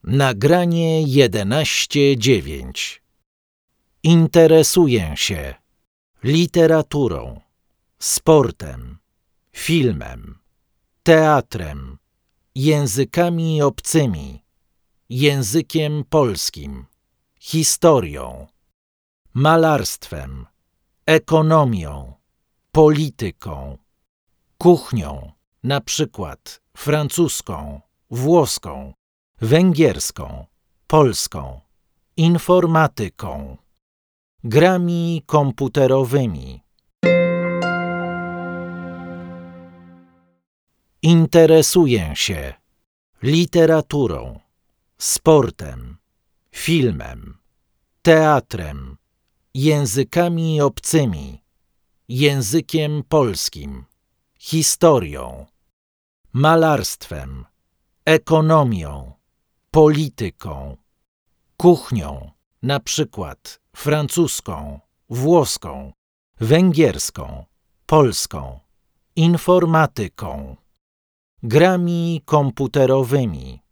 Nagranie 11:9. Interesuję się literaturą, sportem, filmem, teatrem, językami obcymi, językiem polskim, historią, malarstwem, ekonomią, polityką, kuchnią, na przykład francuską, włoską, węgierską, polską, informatyką, grami komputerowymi. Interesuję się literaturą, sportem, filmem, teatrem, językami obcymi, językiem polskim, historią, malarstwem, ekonomią, polityką, kuchnią, na przykład francuską, włoską, węgierską, polską, informatyką, grami komputerowymi.